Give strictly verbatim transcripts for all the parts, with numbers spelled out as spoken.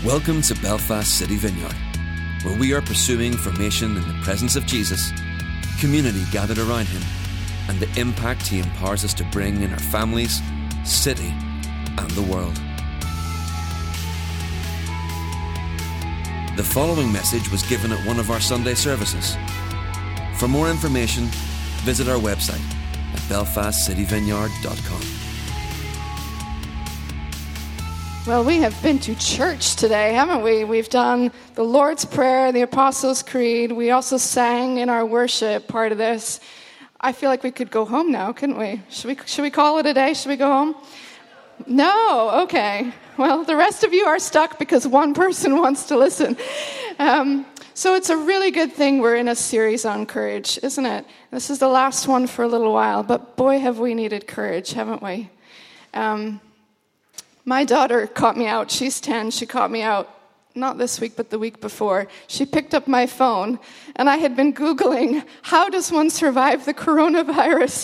Welcome to Belfast City Vineyard, where we are pursuing formation in the presence of Jesus, community gathered around him, and the impact he empowers us to bring in our families, city, and the world. The following message was given at one of our Sunday services. For more information, visit our website at belfast city vineyard dot com. Well, we have been to church today, haven't we? We've done the Lord's Prayer, the Apostles' Creed. We also sang in our worship part of this. I feel like we could go home now, couldn't we? Should we, should we call it a day? Should we go home? No? Okay. Well, the rest of you are stuck because one person wants to listen. Um, so it's a really good thing we're in a series on courage, isn't it? This is the last one for a little while, but boy, have we needed courage, haven't we? Um... My daughter caught me out. She's ten. She caught me out, not this week, but the week before. She picked up my phone, and I had been Googling, how does one survive the coronavirus?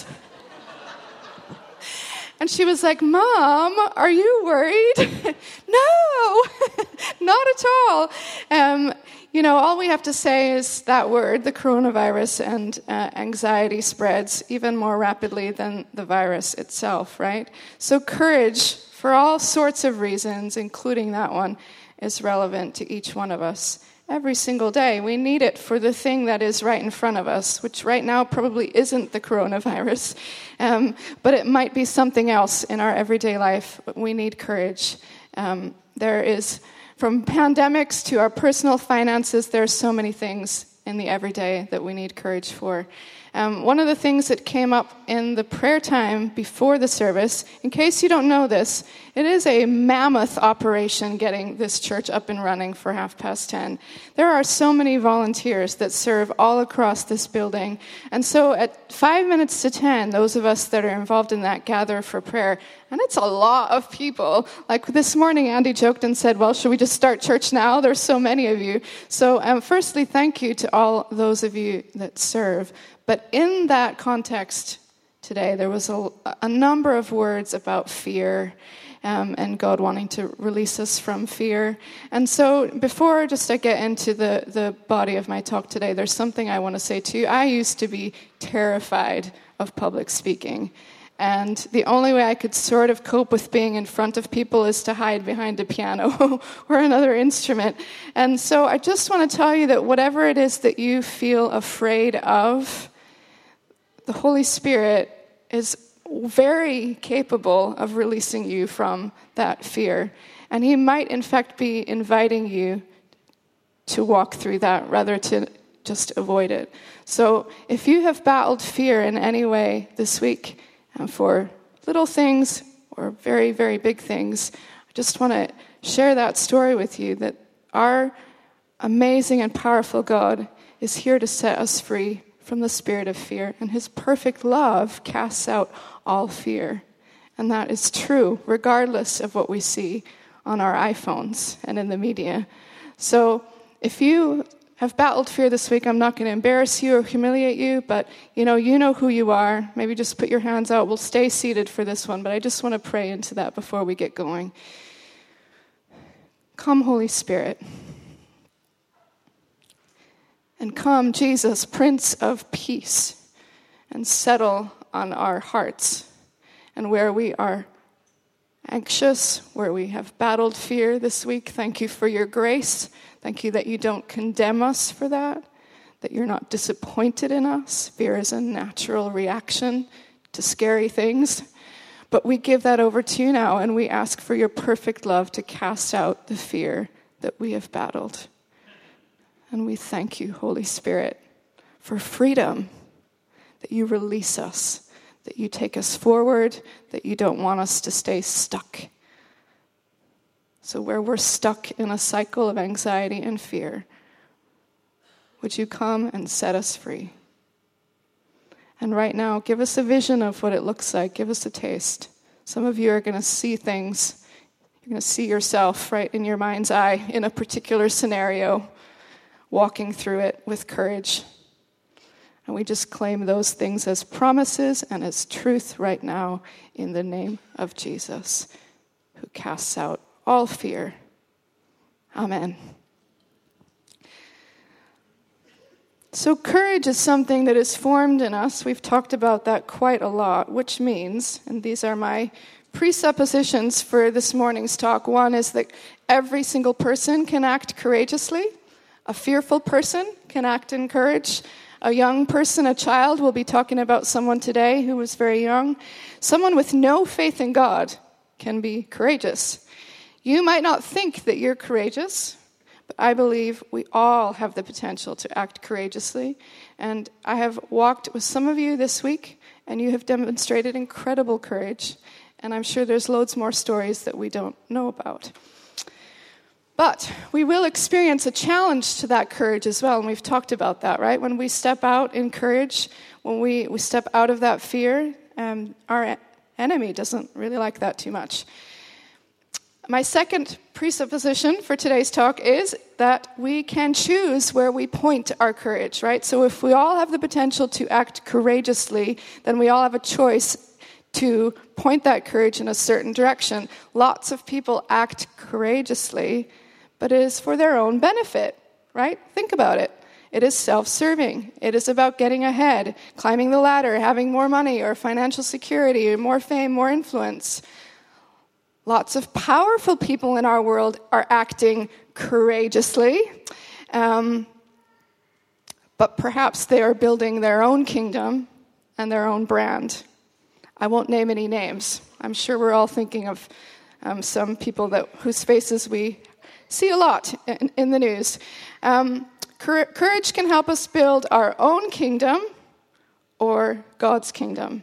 And she was like, Mom, are you worried? No, not at all. Um, you know, all we have to say is that word, the coronavirus, and uh, anxiety spreads even more rapidly than the virus itself, right? So courage, for all sorts of reasons, including that one, is relevant to each one of us. Every single day, we need it for the thing that is right in front of us, which right now probably isn't the coronavirus, um, but it might be something else in our everyday life. We need courage. Um, there is, from pandemics to our personal finances, there are so many things in the everyday that we need courage for. Um, one of the things that came up in the prayer time before the service, in case you don't know this, it is a mammoth operation getting this church up and running for half past ten. There are so many volunteers that serve all across this building. And so at five minutes to ten, those of us that are involved in that gather for prayer. And it's a lot of people. Like this morning, Andy joked and said, well, should we just start church now? There's so many of you. So um, firstly, thank you to all those of you that serve. But in that context today, there was a, a number of words about fear um, and God wanting to release us from fear. And so before just I get into the, the body of my talk today, there's something I want to say to you. I used to be terrified of public speaking. And the only way I could sort of cope with being in front of people is to hide behind a piano or another instrument. And so I just want to tell you that whatever it is that you feel afraid of, the Holy Spirit is very capable of releasing you from that fear. And he might, in fact, be inviting you to walk through that rather to just avoid it. So if you have battled fear in any way this week, and for little things or very, very big things, I just want to share that story with you, that our amazing and powerful God is here to set us free from the spirit of fear, and his perfect love casts out all fear. And that is true, regardless of what we see on our iPhones and in the media. So if you have battled fear this week, I'm not going to embarrass you or humiliate you, but you know, you know who you are. Maybe just put your hands out. We'll stay seated for this one, but I just want to pray into that before we get going. Come, Holy Spirit. And come, Jesus, Prince of Peace, and settle on our hearts. And where we are anxious, where we have battled fear this week, thank you for your grace. Thank you that you don't condemn us for that, that you're not disappointed in us. Fear is a natural reaction to scary things. But we give that over to you now, and we ask for your perfect love to cast out the fear that we have battled. And we thank you, Holy Spirit, for freedom, that you release us, that you take us forward, that you don't want us to stay stuck. So where we're stuck in a cycle of anxiety and fear, would you come and set us free? And right now, give us a vision of what it looks like. Give us a taste. Some of you are going to see things. You're going to see yourself right in your mind's eye in a particular scenario, walking through it with courage. And we just claim those things as promises and as truth right now in the name of Jesus, who casts out all fear. Amen. So courage is something that is formed in us. We've talked about that quite a lot, which means, and these are my presuppositions for this morning's talk. One is that every single person can act courageously. A fearful person can act in courage. A young person, a child, we'll be talking about someone today who was very young. Someone with no faith in God can be courageous. You might not think that you're courageous, but I believe we all have the potential to act courageously. And I have walked with some of you this week, and you have demonstrated incredible courage. And I'm sure there's loads more stories that we don't know about. But we will experience a challenge to that courage as well, and we've talked about that, right? When we step out in courage, when we, we step out of that fear, um, our enemy doesn't really like that too much. My second presupposition for today's talk is that we can choose where we point our courage, right? So if we all have the potential to act courageously, then we all have a choice to point that courage in a certain direction. Lots of people act courageously, but it is for their own benefit, right? Think about it. It is self-serving. It is about getting ahead, climbing the ladder, having more money or financial security, or more fame, more influence. Lots of powerful people in our world are acting courageously, um, but perhaps they are building their own kingdom and their own brand. I won't name any names. I'm sure we're all thinking of um, some people that whose faces we see a lot in, in the news. Um, courage can help us build our own kingdom or God's kingdom.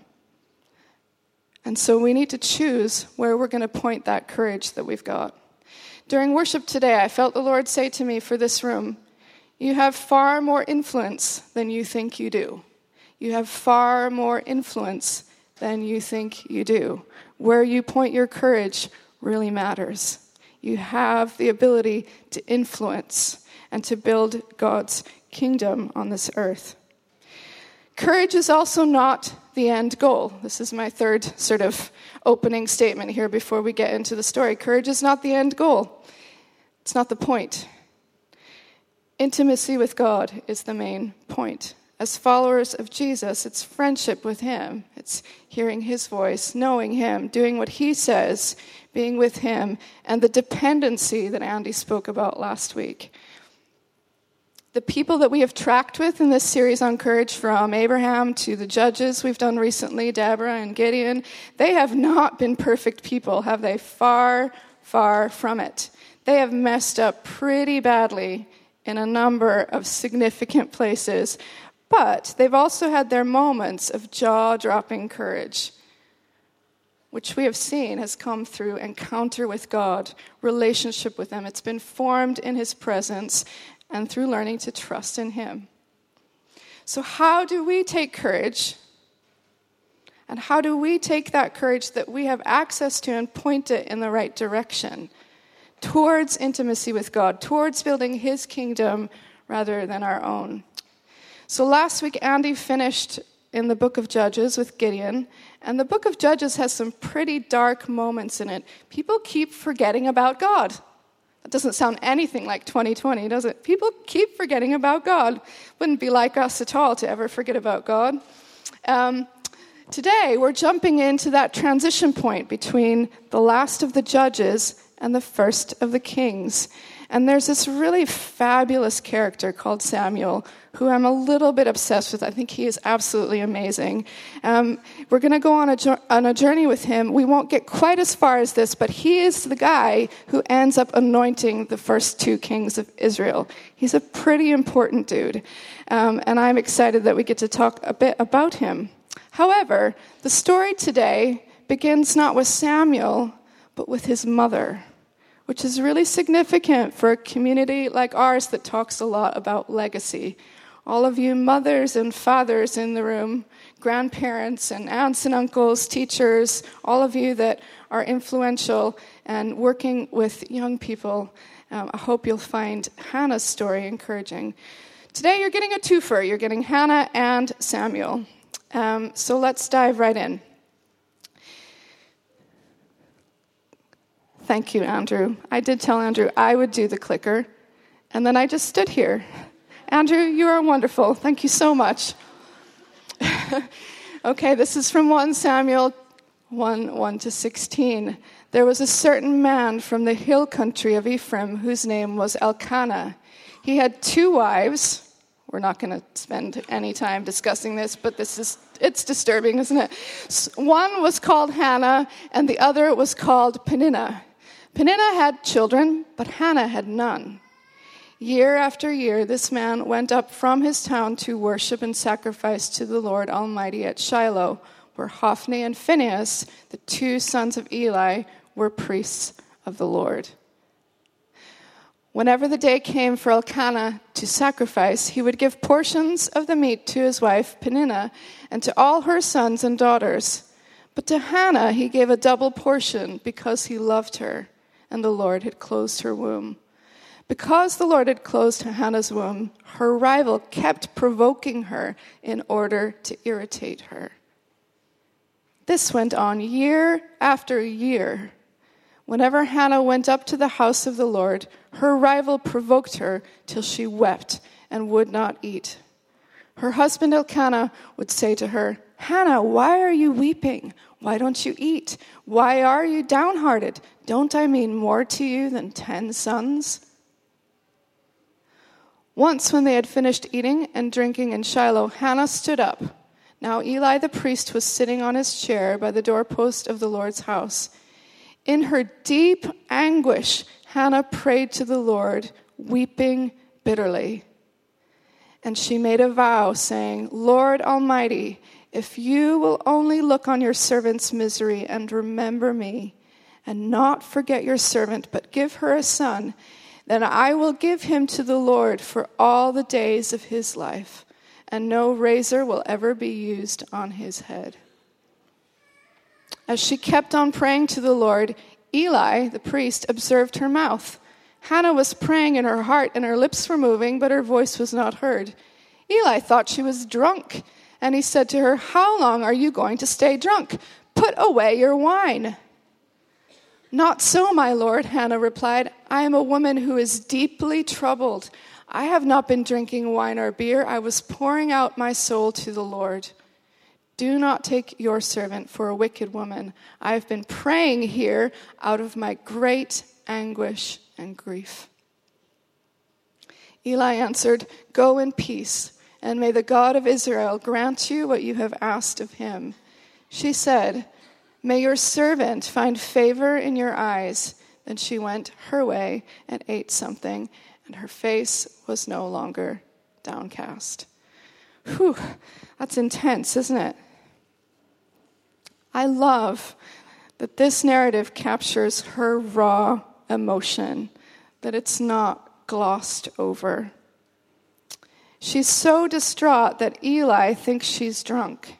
And so we need to choose where we're going to point that courage that we've got. During worship today, I felt the Lord say to me for this room, you have far more influence than you think you do. You have far more influence than you think you do. Where you point your courage really matters. You have the ability to influence and to build God's kingdom on this earth. Courage is also not the end goal. This is my third sort of opening statement here before we get into the story. Courage is not the end goal. It's not the point. Intimacy with God is the main point. As followers of Jesus, it's friendship with him. It's hearing his voice, knowing him, doing what he says, being with him, and the dependency that Andy spoke about last week. The people that we have tracked with in this series on courage, from Abraham to the judges we've done recently, Deborah and Gideon, they have not been perfect people, have they? Far, far from it. They have messed up pretty badly in a number of significant places, but they've also had their moments of jaw-dropping courage, which we have seen has come through encounter with God, relationship with him. It's been formed in his presence, and through learning to trust in him. So how do we take courage? And how do we take that courage that we have access to and point it in the right direction towards intimacy with God, towards building his kingdom rather than our own? So last week, Andy finished in the book of Judges with Gideon, and the book of Judges has some pretty dark moments in it. People keep forgetting about God. That doesn't sound anything like twenty twenty, does it? People keep forgetting about God. Wouldn't be like us at all to ever forget about God. Um, today, we're jumping into that transition point between the last of the judges and the first of the kings. And there's this really fabulous character called Samuel, who I'm a little bit obsessed with. I think he is absolutely amazing. Um, we're going to go on a, on a journey with him. We won't get quite as far as this, but he is the guy who ends up anointing the first two kings of Israel. He's a pretty important dude, um, and I'm excited that we get to talk a bit about him. However, the story today begins not with Samuel, but with his mother, which is really significant for a community like ours that talks a lot about legacy. All of you mothers and fathers in the room, grandparents and aunts and uncles, teachers, all of you that are influential and working with young people, um, I hope you'll find Hannah's story encouraging. Today you're getting a twofer. You're getting Hannah and Samuel. Um, so let's dive right in. Thank you, Andrew. I did tell Andrew I would do the clicker, and then I just stood here. Andrew, you are wonderful. Thank you so much. Okay, this is from First Samuel one, one to sixteen. There was a certain man from the hill country of Ephraim whose name was Elkanah. He had two wives. We're not going to spend any time discussing this, but this is, it's disturbing, isn't it? One was called Hannah, and the other was called Peninnah. Peninnah had children, but Hannah had none. Year after year, this man went up from his town to worship and sacrifice to the Lord Almighty at Shiloh, where Hophni and Phinehas, the two sons of Eli, were priests of the Lord. Whenever the day came for Elkanah to sacrifice, he would give portions of the meat to his wife Peninnah and to all her sons and daughters. But to Hannah he gave a double portion because he loved her, and the Lord had closed her womb. Because the Lord had closed Hannah's womb, her rival kept provoking her in order to irritate her. This went on year after year. Whenever Hannah went up to the house of the Lord, her rival provoked her till she wept and would not eat. Her husband Elkanah would say to her, "Hannah, why are you weeping? Why don't you eat? Why are you downhearted? Don't I mean more to you than ten sons?" Once when they had finished eating and drinking in Shiloh, Hannah stood up. Now Eli the priest was sitting on his chair by the doorpost of the Lord's house. In her deep anguish, Hannah prayed to the Lord, weeping bitterly. And she made a vow, saying, "Lord Almighty, if you will only look on your servant's misery and remember me, and not forget your servant, but give her a son, then I will give him to the Lord for all the days of his life, and no razor will ever be used on his head." As she kept on praying to the Lord, Eli, the priest, observed her mouth. Hannah was praying in her heart, and her lips were moving, but her voice was not heard. Eli thought she was drunk, and he said to her, "How long are you going to stay drunk? Put away your wine." "Not so, my lord," Hannah replied. "I am a woman who is deeply troubled. I have not been drinking wine or beer. I was pouring out my soul to the Lord. Do not take your servant for a wicked woman. I have been praying here out of my great anguish and grief." Eli answered, "Go in peace, and may the God of Israel grant you what you have asked of him." She said, "May your servant find favor in your eyes." Then she went her way and ate something, and her face was no longer downcast. Whew, that's intense, isn't it? I love that this narrative captures her raw emotion, that it's not glossed over. She's so distraught that Eli thinks she's drunk,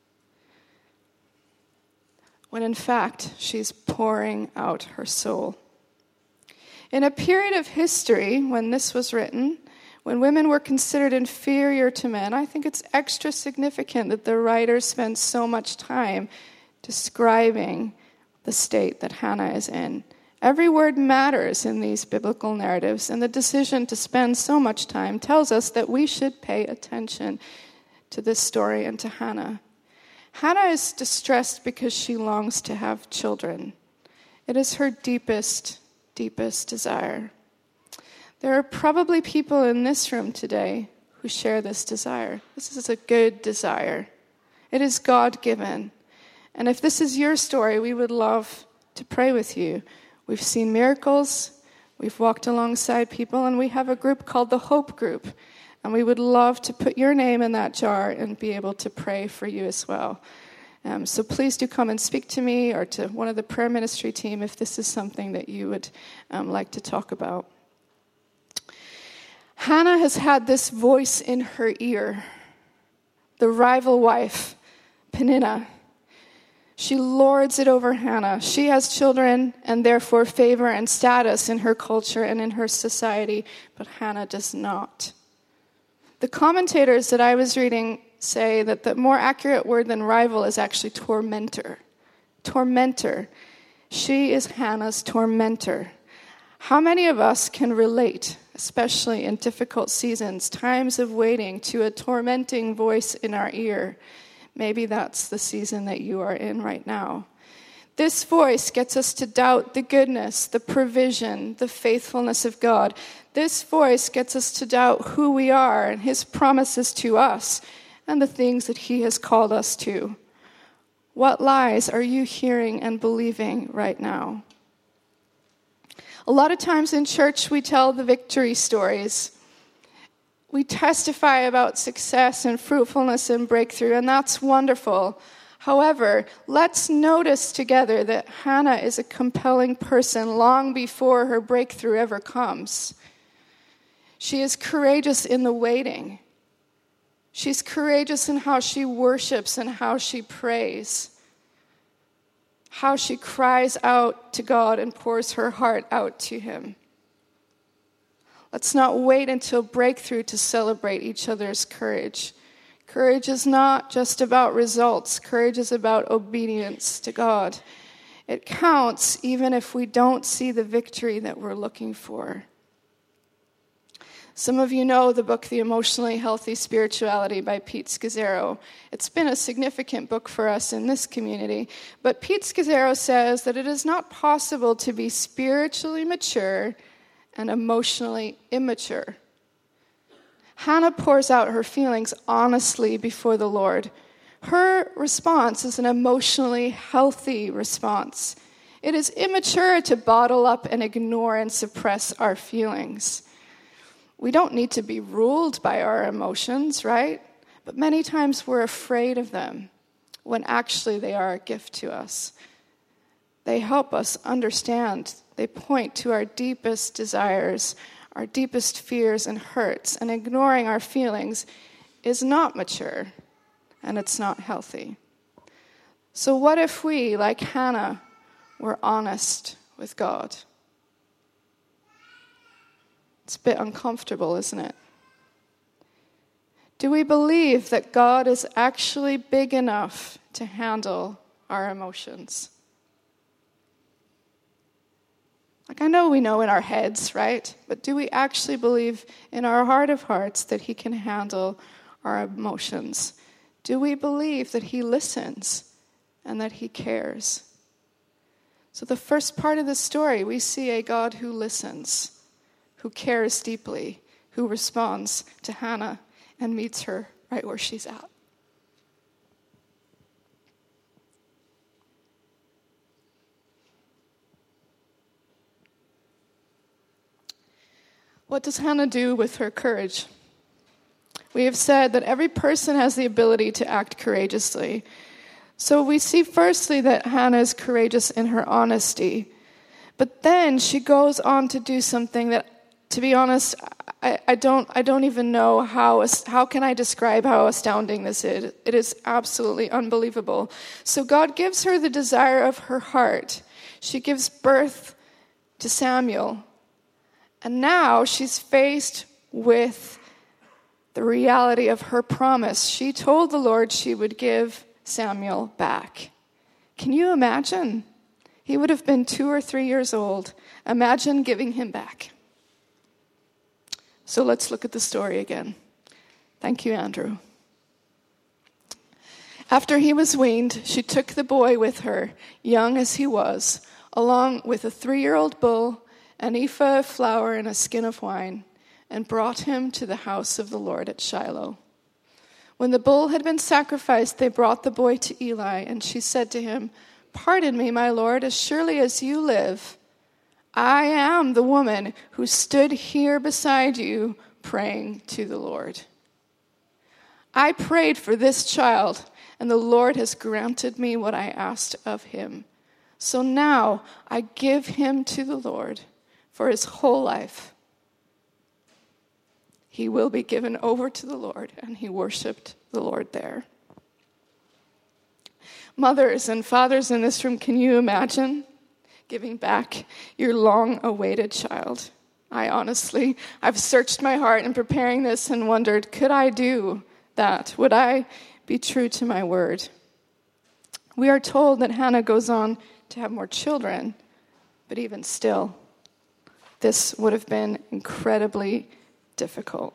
when in fact she's pouring out her soul. In a period of history when this was written, when women were considered inferior to men, I think it's extra significant that the writer spends so much time describing the state that Hannah is in. Every word matters in these biblical narratives, and the decision to spend so much time tells us that we should pay attention to this story and to Hannah. Hannah is distressed because she longs to have children. It is her deepest, deepest desire. There are probably people in this room today who share this desire. This is a good desire. It is God-given. And if this is your story, we would love to pray with you. We've seen miracles, we've walked alongside people, and we have a group called the Hope Group. And we would love to put your name in that jar and be able to pray for you as well. Um, so please do come and speak to me or to one of the prayer ministry team if this is something that you would um, like to talk about. Hannah has had this voice in her ear, the rival wife, Peninnah. She lords it over Hannah. She has children and therefore favor and status in her culture and in her society, but Hannah does not. The commentators that I was reading say that the more accurate word than rival is actually tormentor. Tormentor. She is Hannah's tormentor. How many of us can relate, especially in difficult seasons, times of waiting, to a tormenting voice in our ear? Maybe that's the season that you are in right now. This voice gets us to doubt the goodness, the provision, the faithfulness of God. This voice gets us to doubt who we are and his promises to us and the things that he has called us to. What lies are you hearing and believing right now? A lot of times in church we tell the victory stories. We testify about success and fruitfulness and breakthrough, and that's wonderful. However, let's notice together that Hannah is a compelling person long before her breakthrough ever comes. She is courageous in the waiting. She's courageous in how she worships and how she prays, how she cries out to God and pours her heart out to him. Let's not wait until breakthrough to celebrate each other's courage. Courage is not just about results. Courage is about obedience to God. It counts even if we don't see the victory that we're looking for. Some of you know the book, The Emotionally Healthy Spirituality by Pete Scazzero. It's been a significant book for us in this community. But Pete Scazzero says that it is not possible to be spiritually mature and emotionally immature. Hannah pours out her feelings honestly before the Lord. Her response is an emotionally healthy response. It is immature to bottle up and ignore and suppress our feelings. We don't need to be ruled by our emotions, right? But many times we're afraid of them when actually they are a gift to us. They help us understand. They point to our deepest desires, our deepest fears and hurts, and ignoring our feelings is not mature, and it's not healthy. So what if we, like Hannah, were honest with God? It's a bit uncomfortable, isn't it? Do we believe that God is actually big enough to handle our emotions? Like, I know we know in our heads, right? But do we actually believe in our heart of hearts that he can handle our emotions? Do we believe that he listens and that he cares? So the first part of the story, we see a God who listens, who cares deeply, who responds to Hannah and meets her right where she's at. What does Hannah do with her courage? We have said that every person has the ability to act courageously. So we see firstly that Hannah is courageous in her honesty. But then she goes on to do something that, to be honest, I, I don't I don't even know how, how can I describe how astounding this is. It is absolutely unbelievable. So God gives her the desire of her heart. She gives birth to Samuel. And now she's faced with the reality of her promise. She told the Lord she would give Samuel back. Can you imagine? He would have been two or three years old. Imagine giving him back. So let's look at the story again. Thank you, Andrew. After he was weaned, she took the boy with her, young as he was, along with a three-year-old bull, an ephah of flour and a skin of wine, and brought him to the house of the Lord at Shiloh. When the bull had been sacrificed, they brought the boy to Eli, and she said to him, "Pardon me, my Lord, as surely as you live, I am the woman who stood here beside you praying to the Lord. I prayed for this child, and the Lord has granted me what I asked of him. So now I give him to the Lord for his whole life." He will be given over to the Lord, and he worshiped the Lord there. Mothers and fathers in this room, can you imagine giving back your long-awaited child? I honestly, I've searched my heart in preparing this and wondered, could I do that? Would I be true to my word? We are told that Hannah goes on to have more children, but even still, this would have been incredibly difficult.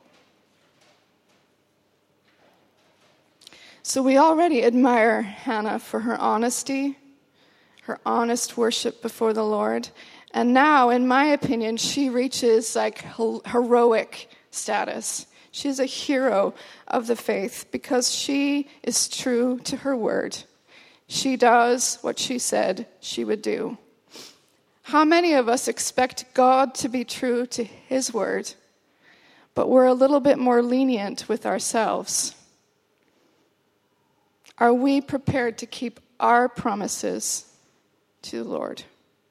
So we already admire Hannah for her honesty, her honest worship before the Lord. And now, in my opinion, she reaches like heroic status. She's a hero of the faith because she is true to her word. She does what she said she would do. How many of us expect God to be true to his word, but we're a little bit more lenient with ourselves? Are we prepared to keep our promises to the Lord?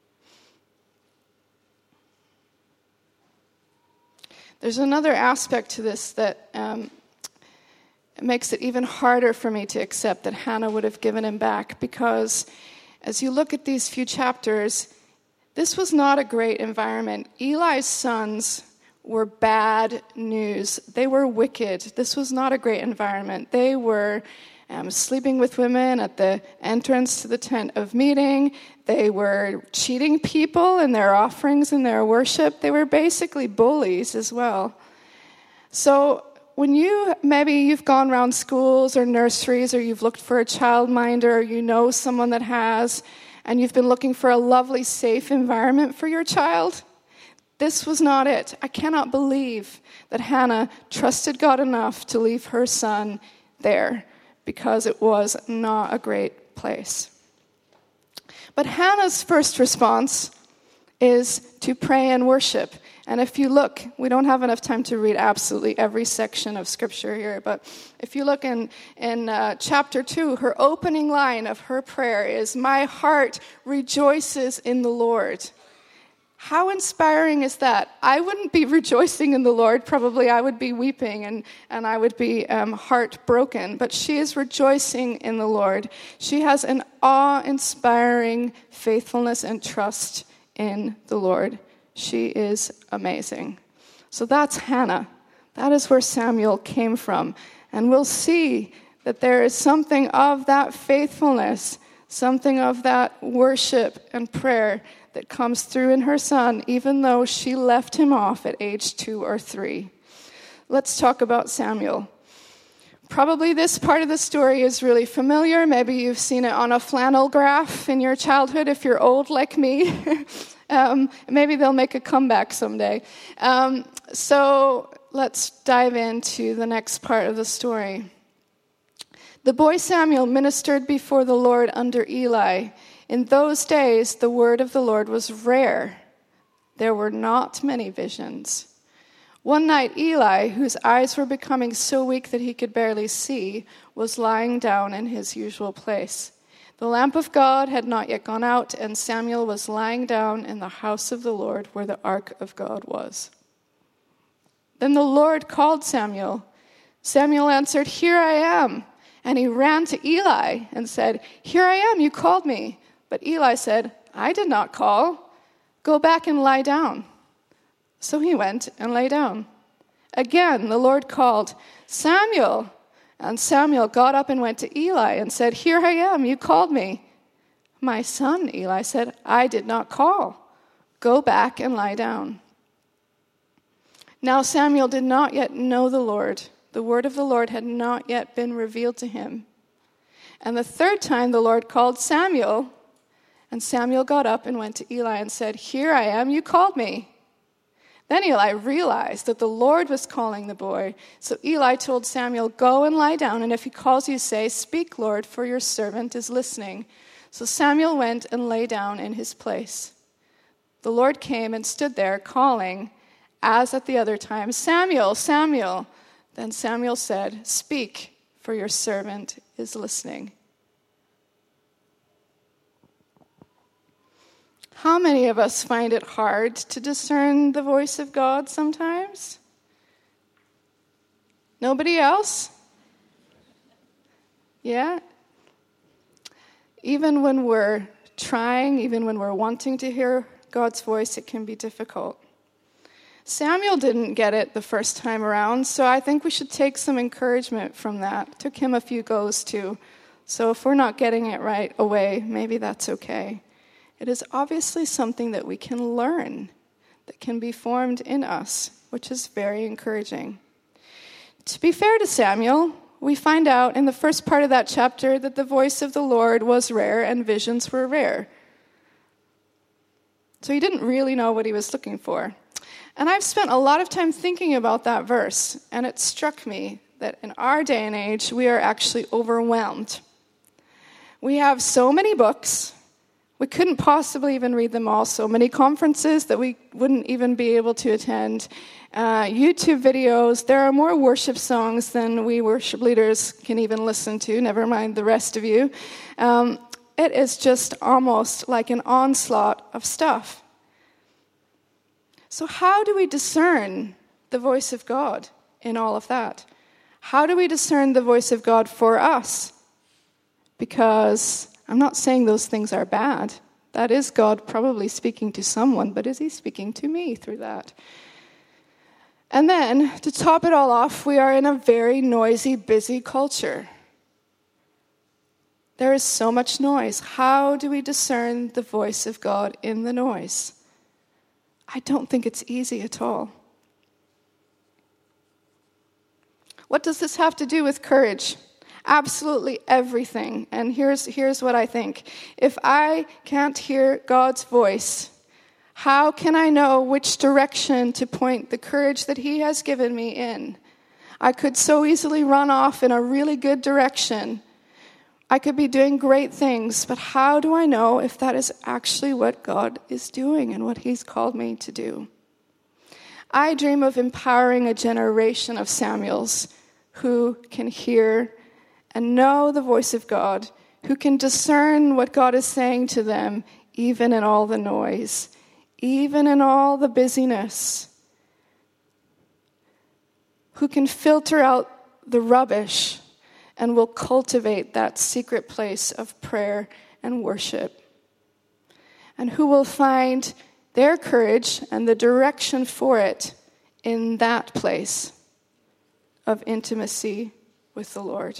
There's another aspect to this that um, makes it even harder for me to accept that Hannah would have given him back, because as you look at these few chapters, this was not a great environment. Eli's sons were bad news. They were wicked. This was not a great environment. They were Um, sleeping with women at the entrance to the tent of meeting. They were cheating people in their offerings and their worship. They were basically bullies as well. So when you, maybe you've gone around schools or nurseries, or you've looked for a childminder, or you know someone that has, and you've been looking for a lovely, safe environment for your child, this was not it. I cannot believe that Hannah trusted God enough to leave her son there, because it was not a great place. But Hannah's first response is to pray and worship. And if you look, we don't have enough time to read absolutely every section of Scripture here, but if you look in, in uh, chapter two, her opening line of her prayer is, "My heart rejoices in the Lord." How inspiring is that? I wouldn't be rejoicing in the Lord. Probably I would be weeping and, and I would be um, heartbroken. But she is rejoicing in the Lord. She has an awe-inspiring faithfulness and trust in the Lord. She is amazing. So that's Hannah. That is where Samuel came from. And we'll see that there is something of that faithfulness, something of that worship and prayer that comes through in her son, even though she left him off at age two or three. Let's talk about Samuel. Probably this part of the story is really familiar. Maybe you've seen it on a flannel graph in your childhood if you're old like me. um, maybe they'll make a comeback someday. Um, so let's dive into the next part of the story. The boy Samuel ministered before the Lord under Eli. In those days, the word of the Lord was rare. There were not many visions. One night, Eli, whose eyes were becoming so weak that he could barely see, was lying down in his usual place. The lamp of God had not yet gone out, and Samuel was lying down in the house of the Lord where the ark of God was. Then the Lord called Samuel. Samuel answered, "Here I am." And he ran to Eli and said, "Here I am, you called me." But Eli said, "I did not call. Go back and lie down." So he went and lay down. Again, the Lord called, "Samuel." And Samuel got up and went to Eli and said, "Here I am, you called me." "My son," Eli said, "I did not call. Go back and lie down." Now Samuel did not yet know the Lord. The word of the Lord had not yet been revealed to him. And the third time the Lord called Samuel, and Samuel got up and went to Eli and said, "Here I am, you called me." Then Eli realized that the Lord was calling the boy. So Eli told Samuel, "Go and lie down, and if he calls you, say, 'Speak, Lord, for your servant is listening.'" So Samuel went and lay down in his place. The Lord came and stood there, calling, as at the other time, "Samuel, Samuel." Then Samuel said, "Speak, for your servant is listening." How many of us find it hard to discern the voice of God sometimes? Nobody else? Yeah? Even when we're trying, even when we're wanting to hear God's voice, it can be difficult. Samuel didn't get it the first time around, so I think we should take some encouragement from that. It took him a few goes too. So if we're not getting it right away, maybe that's okay. It is obviously something that we can learn, that can be formed in us, which is very encouraging. To be fair to Samuel, we find out in the first part of that chapter that the voice of the Lord was rare and visions were rare. So he didn't really know what he was looking for. And I've spent a lot of time thinking about that verse, and it struck me that in our day and age, we are actually overwhelmed. We have so many books, we couldn't possibly even read them all, so many conferences that we wouldn't even be able to attend, uh, YouTube videos, there are more worship songs than we worship leaders can even listen to, never mind the rest of you. Um, it is just almost like an onslaught of stuff. So how do we discern the voice of God in all of that? How do we discern the voice of God for us? Because I'm not saying those things are bad. That is God probably speaking to someone, but is he speaking to me through that? And then, to top it all off, we are in a very noisy, busy culture. There is so much noise. How do we discern the voice of God in the noise? I don't think it's easy at all. What does this have to do with courage? Absolutely everything. And here's, here's what I think. If I can't hear God's voice, how can I know which direction to point the courage that he has given me in? I could so easily run off in a really good direction. I could be doing great things, but how do I know if that is actually what God is doing and what he's called me to do? I dream of empowering a generation of Samuels who can hear and know the voice of God, who can discern what God is saying to them, even in all the noise, even in all the busyness, who can filter out the rubbish and will cultivate that secret place of prayer and worship, and who will find their courage and the direction for it in that place of intimacy with the Lord.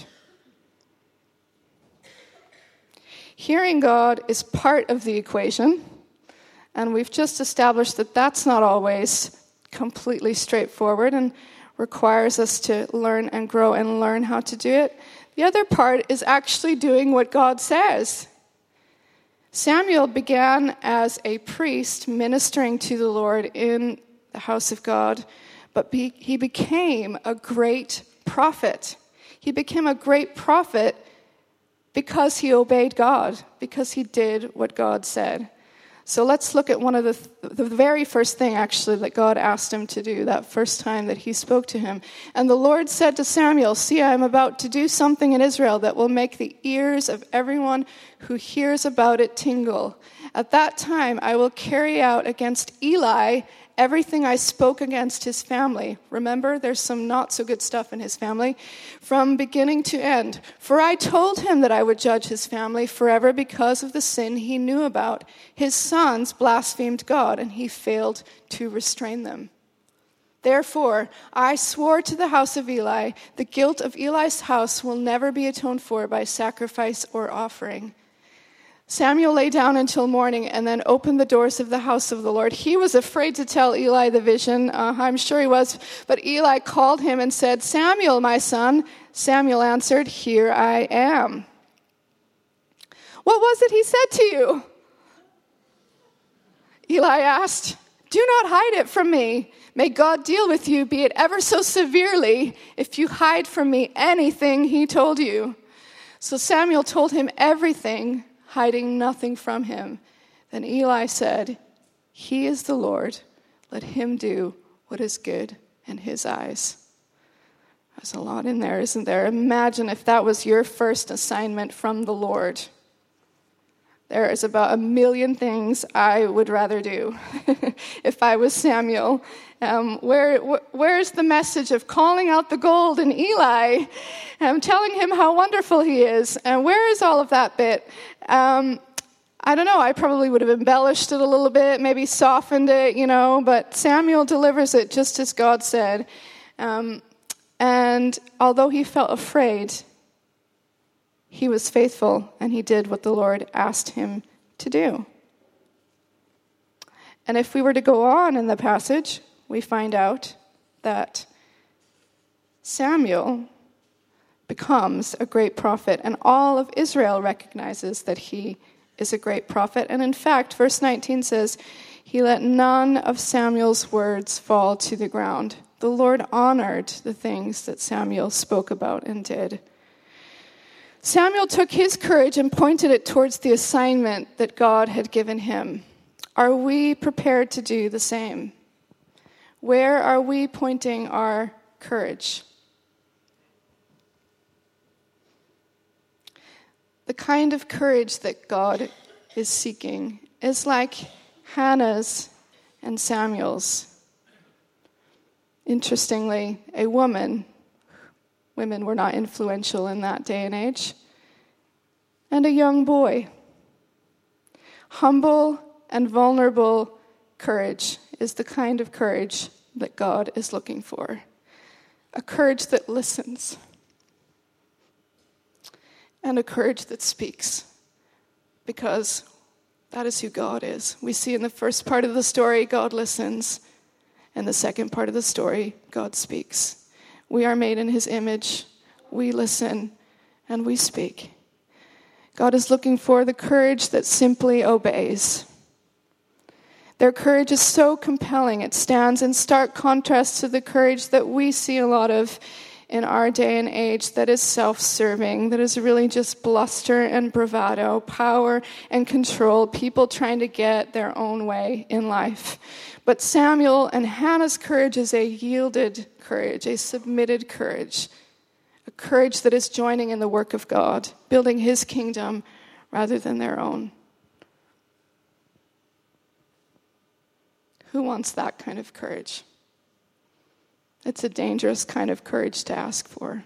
Hearing God is part of the equation, and we've just established that that's not always completely straightforward and requires us to learn and grow and learn how to do it. The other part is actually doing what God says. Samuel began as a priest ministering to the Lord in the house of God, but be, he became a great prophet. He became a great prophet because he obeyed God, because he did what God said. So let's look at one of the, the very first thing, actually, that God asked him to do, that first time that he spoke to him. And the Lord said to Samuel, "See, I am about to do something in Israel that will make the ears of everyone who hears about it tingle. At that time, I will carry out against Eli everything I spoke against his family." Remember, there's some not so good stuff in his family. "From beginning to end. For I told him that I would judge his family forever because of the sin he knew about. His sons blasphemed God, and he failed to restrain them. Therefore, I swore to the house of Eli, the guilt of Eli's house will never be atoned for by sacrifice or offering." Samuel lay down until morning and then opened the doors of the house of the Lord. He was afraid to tell Eli the vision. Uh, I'm sure he was. But Eli called him and said, "Samuel, my son." Samuel answered, "Here I am." "What was it he said to you?" Eli asked. "Do not hide it from me. May God deal with you, be it ever so severely, if you hide from me anything he told you." So Samuel told him everything, hiding nothing from him. Then Eli said, "He is the Lord. Let him do what is good in his eyes." There's a lot in there, isn't there? Imagine if that was your first assignment from the Lord. There is about a million things I would rather do if I was Samuel. Um, where, wh- where's the message of calling out the gold in Eli and telling him how wonderful he is? And where is all of that bit? Um, I don't know. I probably would have embellished it a little bit, maybe softened it, you know, but Samuel delivers it just as God said. Um, and although he felt afraid, he was faithful and he did what the Lord asked him to do. And if we were to go on in the passage, we find out that Samuel becomes a great prophet, and all of Israel recognizes that he is a great prophet. And in fact, verse nineteen says, he let none of Samuel's words fall to the ground. The Lord honored the things that Samuel spoke about and did. Samuel took his courage and pointed it towards the assignment that God had given him. Are we prepared to do the same? Where are we pointing our courage? The kind of courage that God is seeking is like Hannah's and Samuel's. Interestingly, a woman, women were not influential in that day and age, and a young boy. Humble and vulnerable courage is the kind of courage that God is looking for. A courage that listens. And a courage that speaks. Because that is who God is. We see in the first part of the story, God listens. In the second part of the story, God speaks. We are made in his image. We listen and we speak. God is looking for the courage that simply obeys. Their courage is so compelling. It stands in stark contrast to the courage that we see a lot of in our day and age, that is self-serving, that is really just bluster and bravado, power and control, people trying to get their own way in life. But Samuel and Hannah's courage is a yielded courage, a submitted courage, a courage that is joining in the work of God, building his kingdom rather than their own. Who wants that kind of courage? It's a dangerous kind of courage to ask for.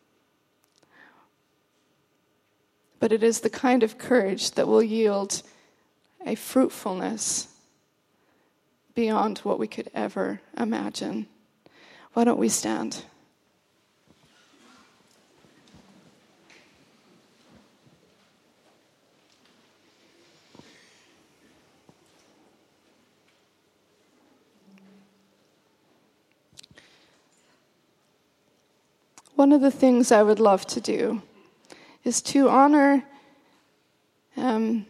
But it is the kind of courage that will yield a fruitfulness beyond what we could ever imagine. Why don't we stand? One of the things I would love to do is to honor um,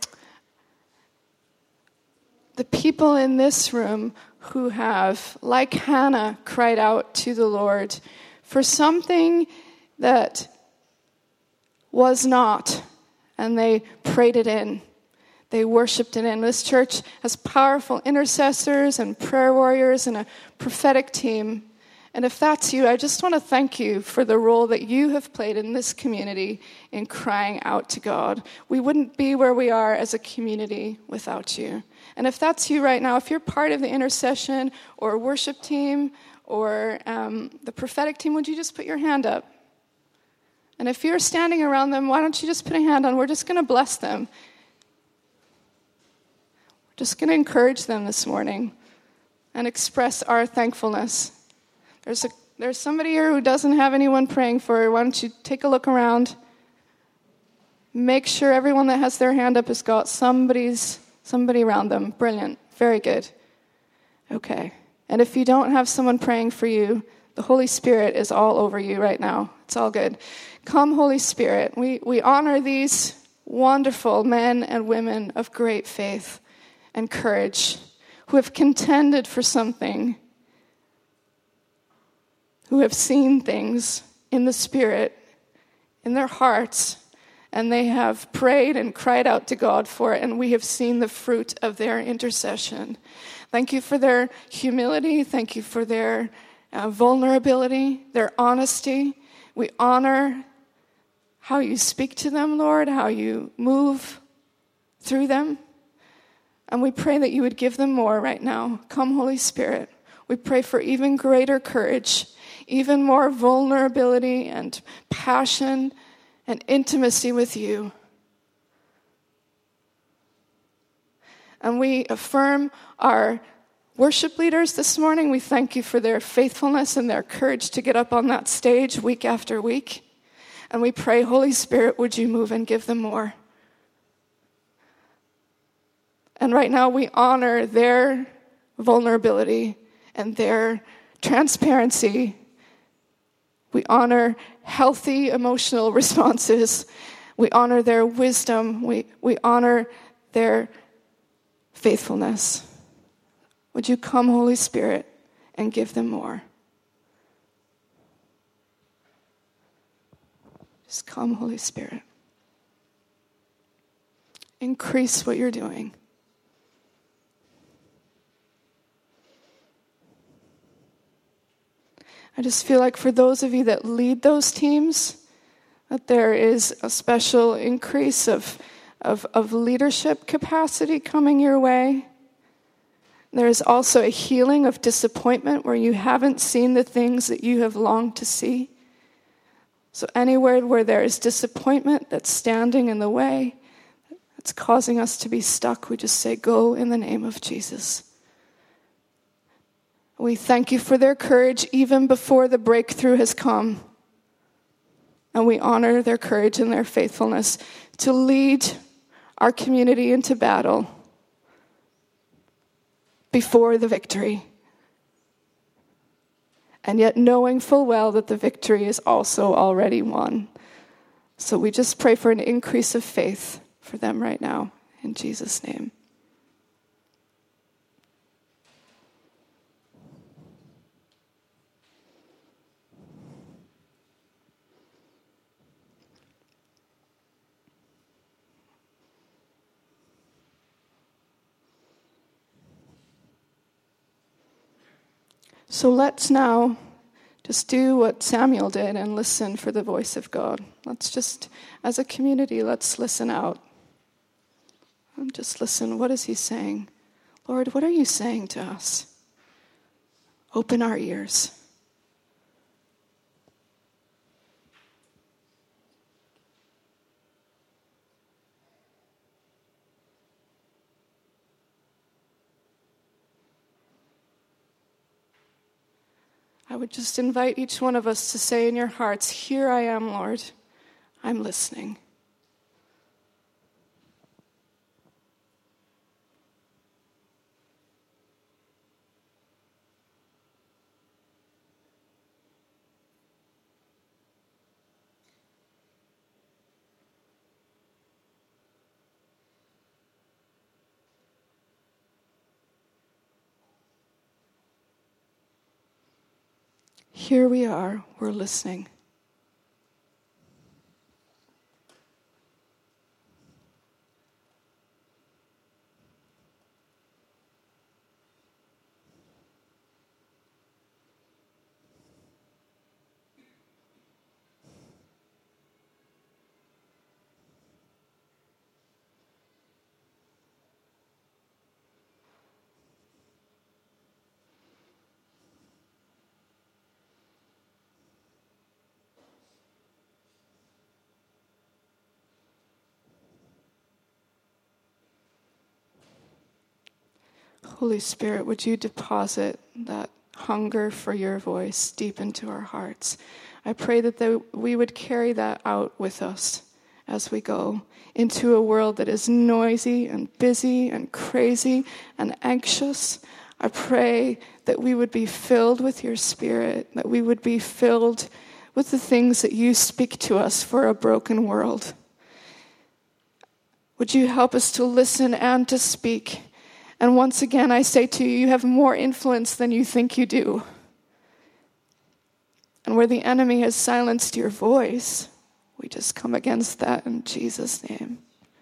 the people in this room who have, like Hannah, cried out to the Lord for something that was not, and they prayed it in. They worshiped it in. This church has powerful intercessors and prayer warriors and a prophetic team. And if that's you, I just want to thank you for the role that you have played in this community in crying out to God. We wouldn't be where we are as a community without you. And if that's you right now, if you're part of the intercession or worship team or um, the prophetic team, would you just put your hand up? And if you're standing around them, why don't you just put a hand on? We're just going to bless them. We're just going to encourage them this morning and express our thankfulness. There's a, there's somebody here who doesn't have anyone praying for her. Why don't you take a look around? Make sure everyone that has their hand up has got somebody's somebody around them. Brilliant. Very good. Okay. And if you don't have someone praying for you, the Holy Spirit is all over you right now. It's all good. Come, Holy Spirit. We, we honor these wonderful men and women of great faith and courage who have contended for something, who have seen things in the Spirit, in their hearts, and they have prayed and cried out to God for it, and we have seen the fruit of their intercession. Thank you for their humility. Thank you for their uh, vulnerability, their honesty. We honor how you speak to them, Lord, how you move through them. And we pray that you would give them more right now. Come, Holy Spirit. We pray for even greater courage, even more vulnerability and passion and intimacy with you. And we affirm our worship leaders this morning. We thank you for their faithfulness and their courage to get up on that stage week after week. And we pray, Holy Spirit, would you move and give them more? And right now we honor their vulnerability and their transparency. We honor healthy emotional responses. We honor their wisdom. We, we honor their faithfulness. Would you come, Holy Spirit, and give them more? Just come, Holy Spirit. Increase what you're doing. I just feel like for those of you that lead those teams, that there is a special increase of, of, of leadership capacity coming your way. There is also a healing of disappointment where you haven't seen the things that you have longed to see. So anywhere where there is disappointment that's standing in the way, that's causing us to be stuck, we just say, go in the name of Jesus. We thank you for their courage even before the breakthrough has come. And we honor their courage and their faithfulness to lead our community into battle before the victory. And yet knowing full well that the victory is also already won. So we just pray for an increase of faith for them right now, in Jesus' name. So let's now just do what Samuel did and listen for the voice of God. Let's just, as a community, let's listen out. And just listen, what is he saying? Lord, what are you saying to us? Open our ears. I would just invite each one of us to say in your hearts, here I am, Lord, I'm listening. Here we are, we're listening. Holy Spirit, would you deposit that hunger for your voice deep into our hearts? I pray that the, we would carry that out with us as we go into a world that is noisy and busy and crazy and anxious. I pray that we would be filled with your Spirit, that we would be filled with the things that you speak to us for a broken world. Would you help us to listen and to speak? And once again, I say to you, you have more influence than you think you do. And where the enemy has silenced your voice, we just come against that in Jesus' name.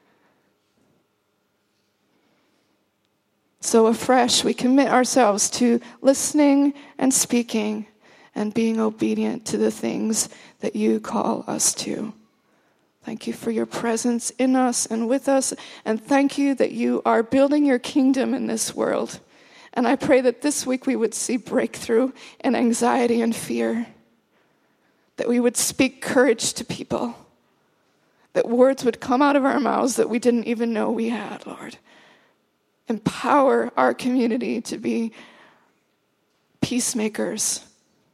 So afresh, we commit ourselves to listening and speaking and being obedient to the things that you call us to. Thank you for your presence in us and with us. And thank you that you are building your kingdom in this world. And I pray that this week we would see breakthrough in anxiety and fear. That we would speak courage to people. That words would come out of our mouths that we didn't even know we had, Lord. Empower our community to be peacemakers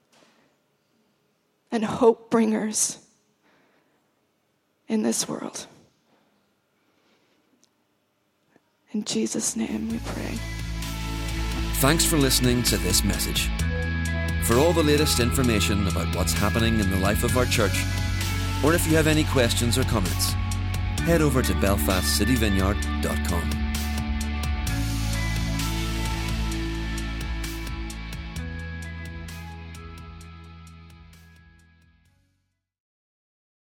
and hope bringers in this world. In Jesus' name we pray. Thanks for listening to this message. For all the latest information about what's happening in the life of our church, or if you have any questions or comments, head over to belfast city vineyard dot com.